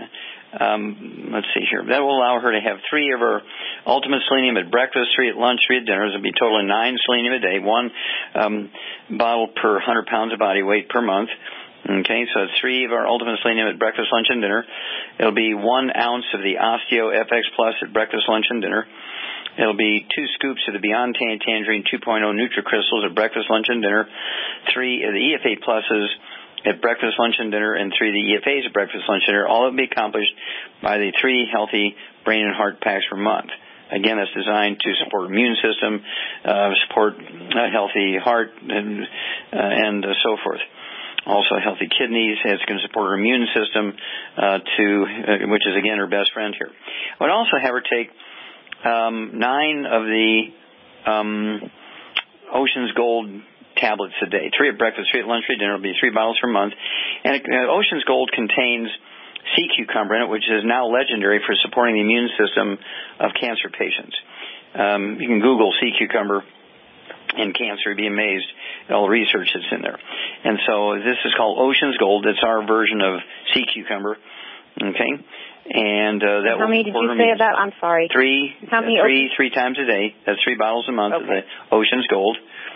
um, let's see here, that will allow her to have three of her ultimate selenium at breakfast, three at lunch, three at dinner. It'll be totally nine selenium a day, one um, bottle per one hundred pounds of body weight per month. Okay, so it's three of our ultimate selenium at breakfast, lunch, and dinner. It'll be one ounce of the Osteo F X Plus at breakfast, lunch, and dinner. It'll be two scoops of the Beyond Tan Tangerine two point oh NutriCrystals at breakfast, lunch, and dinner. Three of the E F A Pluses at breakfast, lunch, and dinner, and three of the E F As at breakfast, lunch, and dinner. All of it will be accomplished by the three healthy brain and heart packs per month. Again, that's designed to support immune system, uh, support a healthy heart, and, uh, and uh, so forth. Also, healthy kidneys. It's going to support her immune system, uh, to uh, which is again her best friend here. I would also have her take um, nine of the um, Ocean's Gold tablets a day. Three at breakfast, three at lunch, three at dinner. It'll be three bottles per month. And uh, Ocean's Gold contains sea cucumber in it, which is now legendary for supporting the immune system of cancer patients. Um, you can Google sea cucumber in cancer, you'd be amazed at all the research that's in there. And so this is called Ocean's Gold. It's our version of sea cucumber. Okay? And uh, that How many did you say about? I'm sorry. Three, How many uh, three, three times a day. That's three bottles a month okay. of the Ocean's Gold.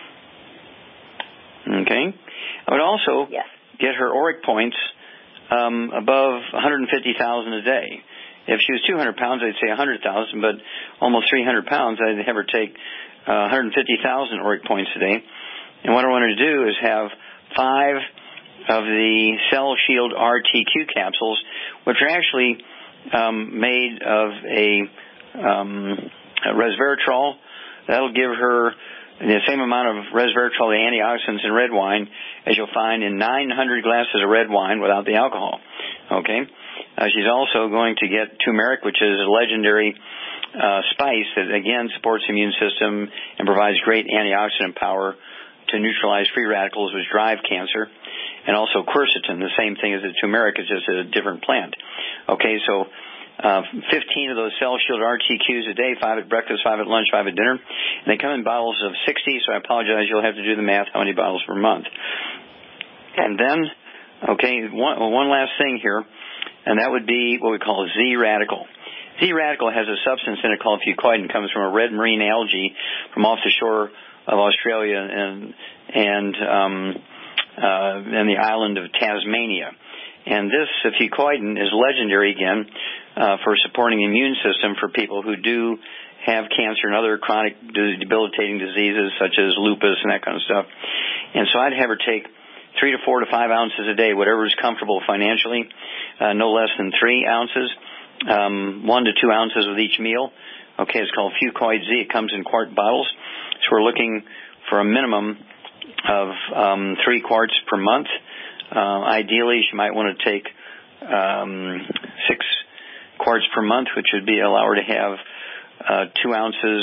Okay? I would also yes. get her auric points um, above one hundred fifty thousand a day. If she was two hundred pounds, I'd say one hundred thousand, but almost three hundred pounds, I'd have her take uh, one hundred fifty thousand auric points a day. And what I want her to do is have five of the Cell Shield R T Q capsules, which are actually um, made of a, um, a resveratrol. That'll give her the same amount of resveratrol, the antioxidants in red wine, as you'll find in nine hundred glasses of red wine without the alcohol. Okay? Uh, she's also going to get turmeric, which is a legendary uh, spice that, again, supports the immune system and provides great antioxidant power to neutralize free radicals, which drive cancer. And also quercetin, the same thing as the turmeric, it's just a different plant. Okay, so uh, fifteen of those cell-shielded R T Qs a day, five at breakfast, five at lunch, five at dinner. And they come in bottles of sixty, so I apologize, you'll have to do the math, how many bottles per month. And then, okay, one, one last thing here, and that would be what we call a Z-radical. Z-radical has a substance in it called fucoidan. It comes from a red marine algae from off the shore of Australia and and um, uh, and the island of Tasmania. And this uh, fucoidan is legendary again uh, for supporting the immune system for people who do have cancer and other chronic debilitating diseases such as lupus and that kind of stuff. And so I'd have her take three to four to five ounces a day, whatever is comfortable financially, uh, no less than three ounces, um, one to two ounces with each meal. Okay, it's called Fucoid Z. It comes in quart bottles. So we're looking for a minimum of um, three quarts per month. Uh, ideally, she might want to take um, six quarts per month, which would be allow her to have uh, two ounces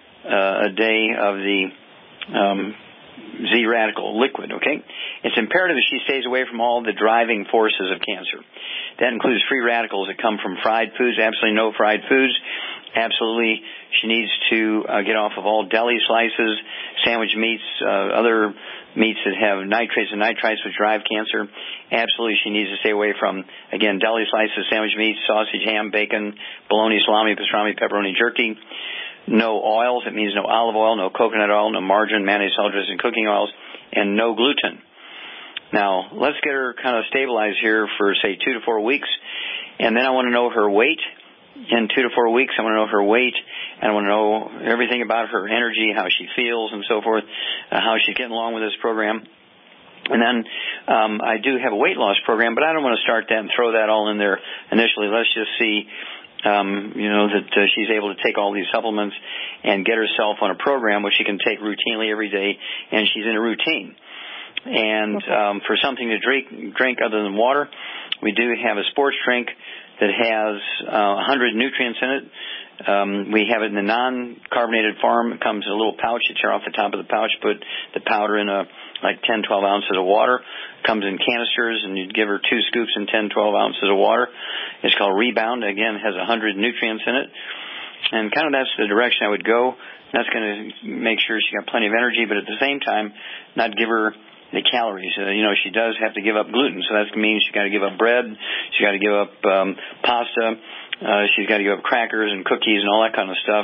uh, a day of the um, Z-radical liquid, okay? It's imperative that she stays away from all the driving forces of cancer. That includes free radicals that come from fried foods, absolutely no fried foods. Absolutely, she needs to uh, get off of all deli slices, sandwich meats, uh, other meats that have nitrates and nitrites which drive cancer. Absolutely, she needs to stay away from, again, deli slices, sandwich meats, sausage, ham, bacon, bologna, salami, pastrami, pepperoni, jerky. No oils. It means no olive oil, no coconut oil, no margarine, mayonnaise, salad dressing, cooking oils, and no gluten. Now, let's get her kind of stabilized here for, say, two to four weeks, and then I want to know her weight. In two to four weeks, I want to know her weight, and I want to know everything about her energy, how she feels, and so forth, uh, how she's getting along with this program. And then um, I do have a weight loss program, but I don't want to start that and throw that all in there initially. Let's just see, um, you know, that uh, she's able to take all these supplements and get herself on a program which she can take routinely every day, and she's in a routine. And um, for something to drink, drink other than water, we do have a sports drink that has uh, one hundred nutrients in it. Um, we have it in the non-carbonated form. It comes in a little pouch. You tear off the top of the pouch, put the powder in a like ten, twelve ounces of water. It comes in canisters, and you'd give her two scoops in ten, twelve ounces of water. It's called Rebound. Again, it has one hundred nutrients in it. And kind of that's the direction I would go. That's going to make sure she got plenty of energy, but at the same time, not give her the calories. Uh, you know, she does have to give up gluten, so that means she's got to give up bread, she's got to give up um, pasta, uh, she's got to give up crackers and cookies and all that kind of stuff.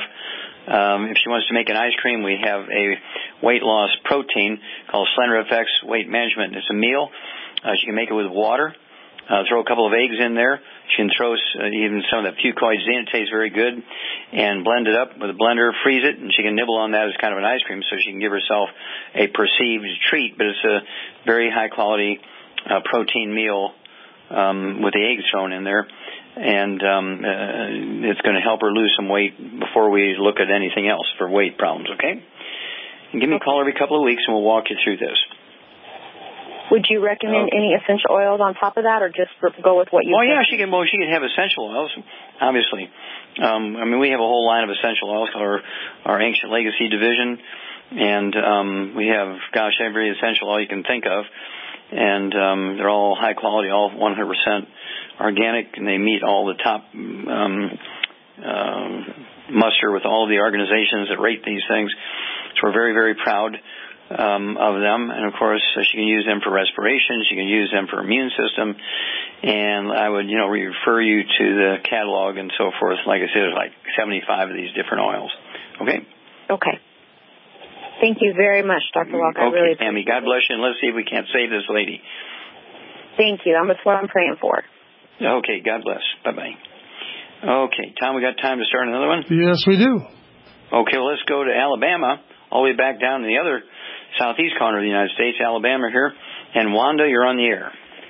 Um, if she wants to make an ice cream, we have a weight loss protein called Slender F X Weight Management. It's a meal. Uh, she can make it with water. Uh, throw a couple of eggs in there. She can throw uh, even some of that Fucoid Z in. It tastes very good. And blend it up with a blender, freeze it, and she can nibble on that as kind of an ice cream so she can give herself a perceived treat. But it's a very high-quality uh, protein meal um, with the eggs thrown in there. And um, uh, it's going to help her lose some weight before we look at anything else for weight problems, okay? And give me a call every couple of weeks, and we'll walk you through this. Would you recommend okay. any essential oils on top of that, or just go with what you? Oh yeah, she can. Well, she can have essential oils, obviously. Um, I mean, we have a whole line of essential oils called our, our Ancient Legacy division, and um, we have, gosh, every essential oil you can think of, and um, they're all high quality, all one hundred percent organic, and they meet all the top um, uh, muster with all of the organizations that rate these things. So we're very, very proud. Um, of them, and of course uh, she can use them for respiration, she can use them for immune system, and I would, you know, refer you to the catalog and so forth. Like I said, there's like seventy-five of these different oils. Okay? Okay. Thank you very much, Doctor Walker. Okay, I really Tammy, God bless you, and let's see if we can't save this lady. Thank you. That's what I'm praying for. Okay, God bless. Bye-bye. Okay, Tom, we got time to start another one? Yes, we do. Okay, well, let's go to Alabama, all the way back down to the other southeast corner of the United States, Alabama here. And Wanda, you're on the air.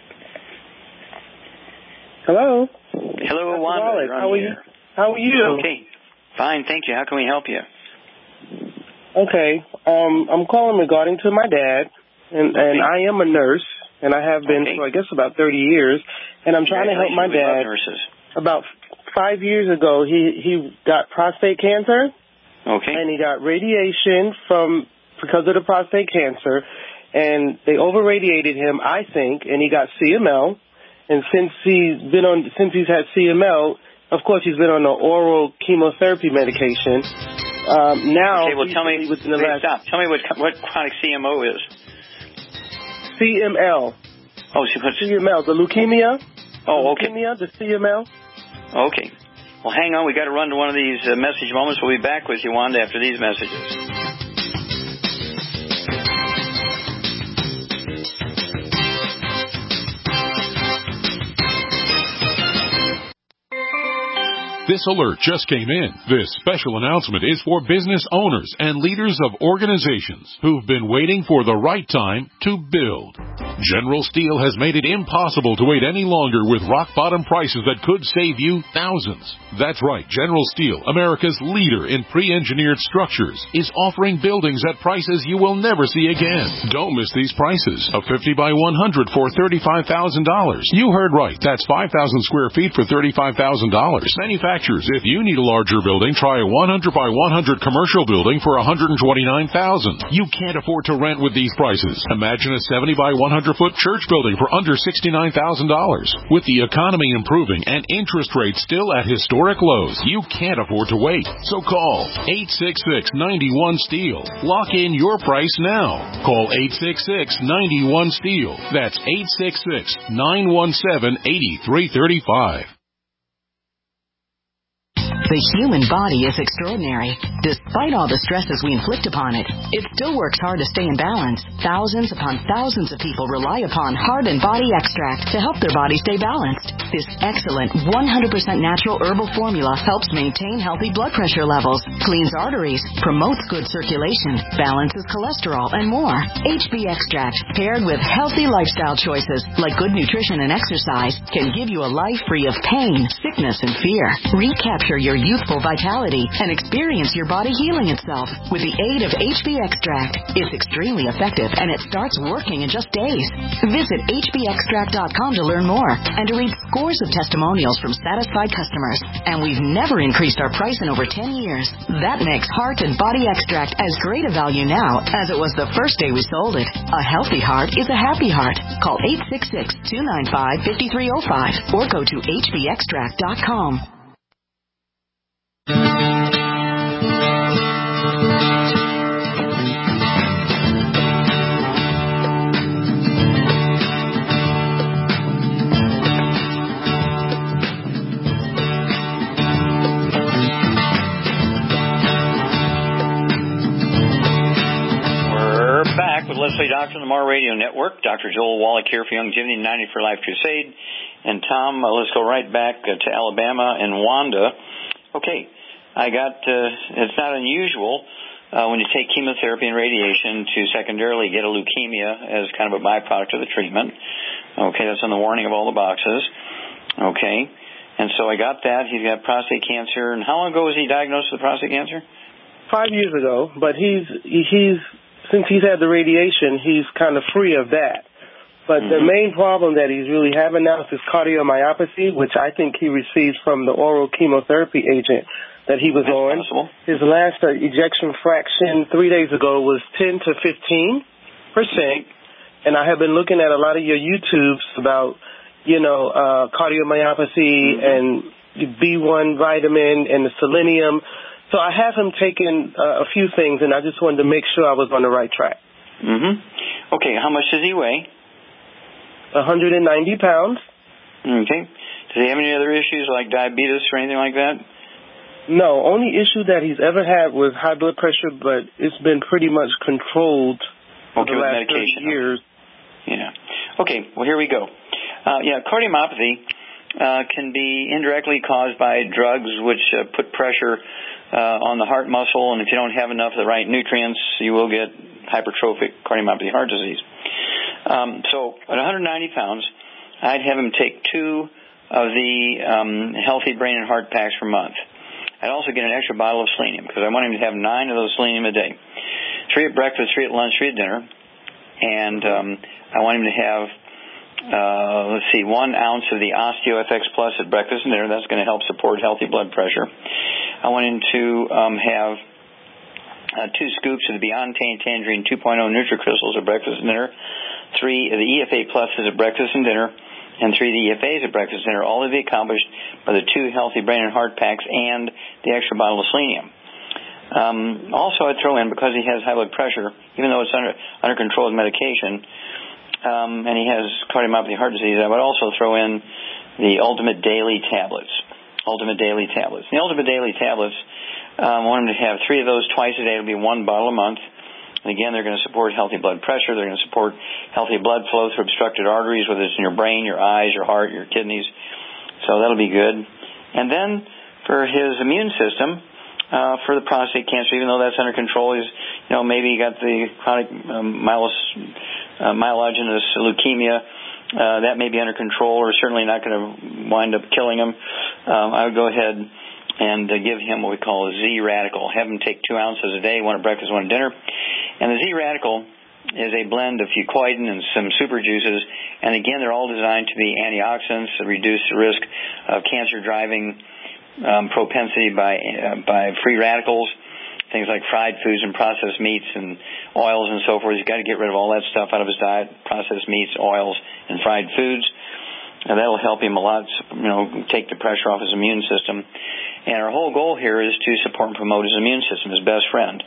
Hello. Hello, Doctor Wanda. Wallace. You're on How the are you? air. How are you? Okay. Fine, thank you. How can we help you? Okay. Um, I'm calling regarding to my dad, and, okay. and I am a nurse, and I have been okay. for, I guess, about thirty years, and I'm trying to help my we dad. Love nurses. About five years ago, he, he got prostate cancer. Okay. And he got radiation from because of the prostate cancer, and they over-radiated him, I think, and he got C M L. And since he's been on, since he's had C M L, of course, he's been on the oral chemotherapy medication. Um, now, okay, well, tell me, wait, last... stop. Tell me what what chronic C M O is. C M L. Oh, so what's... C M L, the leukemia. Oh, okay. Leukemia, the C M L. Okay. Well, hang on. We got to run to one of these uh, message moments. We'll be back with you, Wanda, after these messages. This alert just came in. This special announcement is for business owners and leaders of organizations who've been waiting for the right time to build. General Steel has made it impossible to wait any longer with rock-bottom prices that could save you thousands. That's right, General Steel, America's leader in pre-engineered structures, is offering buildings at prices you will never see again. Don't miss these prices. A fifty by one hundred for thirty-five thousand dollars. You heard right. That's five thousand square feet for thirty-five thousand dollars. Manufacturers, if you need a larger building, try a one hundred by one hundred commercial building for one hundred twenty-nine thousand dollars. You can't afford to rent with these prices. Imagine a seventy by one hundred foot church building for under sixty-nine thousand dollars. With the economy improving and interest rates still at historic lows, you can't afford to wait. So call eight six six, nine one, STEEL. Lock in your price now. Call eight six six, nine one, STEEL. That's eight six six, nine one seven, eight three three five. The human body is extraordinary. Despite all the stresses we inflict upon it, it still works hard to stay in balance. Thousands upon thousands of people rely upon Heart and Body Extract to help their body stay balanced. This excellent one hundred percent natural herbal formula helps maintain healthy blood pressure levels, cleans arteries, promotes good circulation, balances cholesterol, and more. H B Extract, paired with healthy lifestyle choices like good nutrition and exercise, can give you a life free of pain, sickness, and fear. Recapture your youthful vitality and experience your body healing itself with the aid of H B Extract. It's extremely effective and it starts working in just days. Visit H B extract dot com to learn more and to read scores of testimonials from satisfied customers. And we've never increased our price in over ten years. That makes Heart and Body Extract as great a value now as it was the first day we sold it. A healthy heart is a happy heart. Call eight six six, two nine five, five three zero five or go to H B extract dot com. Leslie Doctor on the Mar Radio Network. Doctor Joel Wallach here for Youngevity ninety for Life Crusade. And Tom, uh, let's go right back uh, to Alabama and Wanda. Okay, I got, uh, it's not unusual uh, when you take chemotherapy and radiation to secondarily get a leukemia as kind of a byproduct of the treatment. Okay, that's on the warning of all the boxes. Okay, and so I got that. He's got prostate cancer. And how long ago was he diagnosed with prostate cancer? Five years ago, but he's, he's, since he's had the radiation, he's kind of free of that. But mm-hmm. the main problem that he's really having now is his cardiomyopathy, which I think he received from the oral chemotherapy agent that he was That's on. Possible. His last uh, ejection fraction three days ago was ten to fifteen percent. And I have been looking at a lot of your YouTubes about, you know, uh, cardiomyopathy mm-hmm. and B one vitamin and the selenium. So I have him taking uh, a few things, and I just wanted to make sure I was on the right track. Mm-hmm. Okay, how much does he weigh? one hundred ninety pounds. Okay. Does he have any other issues like diabetes or anything like that? No, only issue that he's ever had was high blood pressure, but it's been pretty much controlled for okay, the with last medication. thirty years. Yeah. Okay, well, here we go. Uh, yeah, cardiomyopathy uh, can be indirectly caused by drugs which uh, put pressure Uh, on the heart muscle, and if you don't have enough of the right nutrients, you will get hypertrophic cardiomyopathy heart disease. Um, so at one hundred ninety pounds, I'd have him take two of the um, healthy brain and heart packs per month. I'd also get an extra bottle of selenium because I want him to have nine of those selenium a day. Three at breakfast, three at lunch, three at dinner. And um, I want him to have uh, let's see, one ounce of the OsteoFX Plus at breakfast and dinner. That's going to help support healthy blood pressure. I went in to um, have uh, two scoops of the Beyond Tangerine two point oh NutriCrystals at breakfast and dinner, three of the E F A Pluses at breakfast and dinner, and three of the E F As at breakfast and dinner, all to be accomplished by the two Healthy Brain and Heart Packs and the extra bottle of selenium. Um, also, I'd throw in, because he has high blood pressure, even though it's under, under control with medication, um, and he has cardiomyopathy heart disease, I would also throw in the Ultimate Daily Tablets. Ultimate Daily Tablets. The Ultimate Daily Tablets, um, I want him to have three of those twice a day. It'll be one bottle a month. And again, they're going to support healthy blood pressure. They're going to support healthy blood flow through obstructed arteries, whether it's in your brain, your eyes, your heart, your kidneys. So that'll be good. And then for his immune system, uh, for the prostate cancer, even though that's under control, he's, you know, maybe he got the chronic um, myelus, uh, myelogenous leukemia. Uh, that may be under control, or certainly not going to wind up killing him. Um, I would go ahead and uh, give him what we call a Z-Radical. Have him take two ounces a day, one at breakfast, one at dinner. And the Z-Radical is a blend of fucoidan and some super juices. And again, they're all designed to be antioxidants that reduce the risk of cancer-driving um, propensity by uh, by free radicals, things like fried foods and processed meats and oils and so forth. He's got to get rid of all that stuff out of his diet, processed meats, oils, and fried foods. And that'll help him a lot, you know, take the pressure off his immune system. And our whole goal here is to support and promote his immune system, his best friend.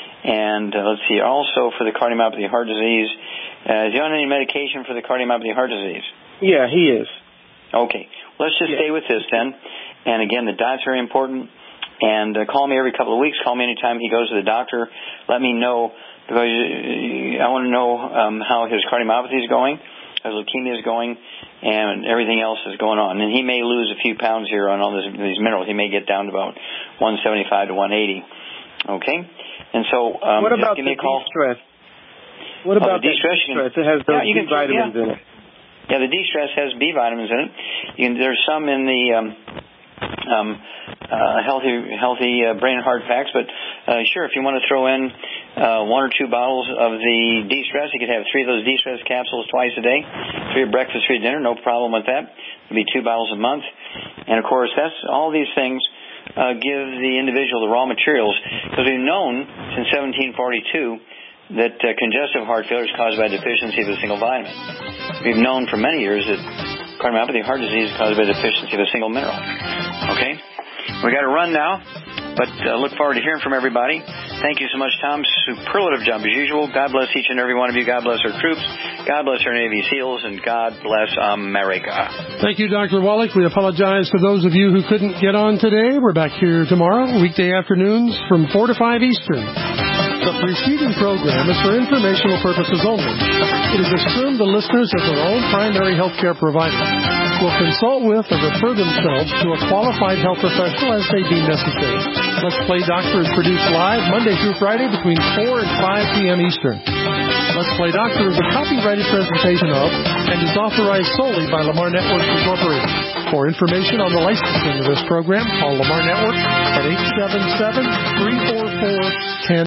And uh, let's see, also for the cardiomyopathy heart disease, uh, is he on any medication for the cardiomyopathy heart disease? Yeah, he is. Okay. Let's just yeah. stay with this then. And again, the diet's very important. And uh, call me every couple of weeks. Call me anytime he goes to the doctor. Let me know, because I want to know um, how his cardiomyopathy is going, his leukemia is going, and everything else is going on. And he may lose a few pounds here on all this, these minerals. He may get down to about one seventy-five to one eighty. Okay? And so um, what about just give me a call. De-stress? What about oh, the de-stress? de-stress? It has those yeah, B vitamins yeah. in it. Yeah, the D-stress has B vitamins in it. You can, there's some in the um, um, uh, healthy healthy uh, brain and heart packs, but uh, sure, if you want to throw in uh, one or two bottles of the D-stress, you could have three of those D-stress capsules twice a day, three at breakfast, three at dinner, no problem with that. It'll be two bottles a month. And, of course, that's all these things uh, give the individual the raw materials, because we've known since seventeen forty-two that uh, congestive heart failure is caused by deficiency of a single vitamin. We've known for many years that cardiomyopathy heart disease is caused by deficiency of a single mineral. Okay? We got to run now, but uh, look forward to hearing from everybody. Thank you so much, Tom. Superlative job as usual. God bless each and every one of you. God bless our troops. God bless our Navy SEALs, and God bless America. Thank you, Doctor Wallach. We apologize for those of you who couldn't get on today. We're back here tomorrow, weekday afternoons from four to five Eastern. The preceding program is for informational purposes only. It is assumed the listeners, as their own primary health care provider, will consult with or refer themselves to a qualified health professional as they deem necessary. Let's Play Doctor is produced live Monday through Friday between four and five p.m. Eastern. Let's Play Doctor is a copyrighted presentation of and is authorized solely by Lamar Networks Incorporated. For information on the licensing of this program, call Lamar Network at eight seven seven, three four four, one zero.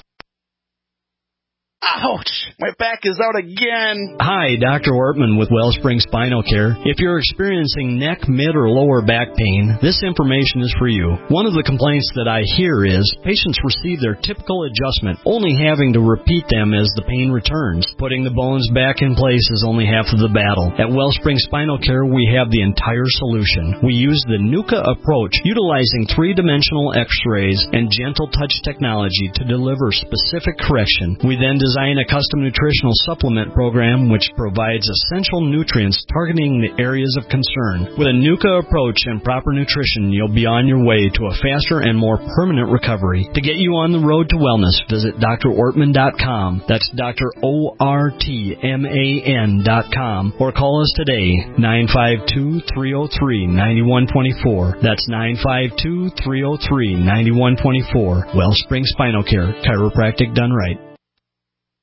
Ouch! My back is out again. Hi, Doctor Ortman with Wellspring Spinal Care. If you're experiencing neck, mid, or lower back pain, this information is for you. One of the complaints that I hear is patients receive their typical adjustment, only having to repeat them as the pain returns. Putting the bones back in place is only half of the battle. At Wellspring Spinal Care, we have the entire solution. We use the NUCA approach, utilizing three-dimensional x-rays and gentle touch technology to deliver specific correction. We then design a custom nutritional supplement program which provides essential nutrients targeting the areas of concern. With a NUCA approach and proper nutrition, you'll be on your way to a faster and more permanent recovery. To get you on the road to wellness, visit D R ortman dot com. That's D R O R T M A N dot com. Or call us today, nine five two, three oh three, nine one two four. That's nine five two, three oh three, nine one two four. Wellspring Spinal Care, chiropractic done right.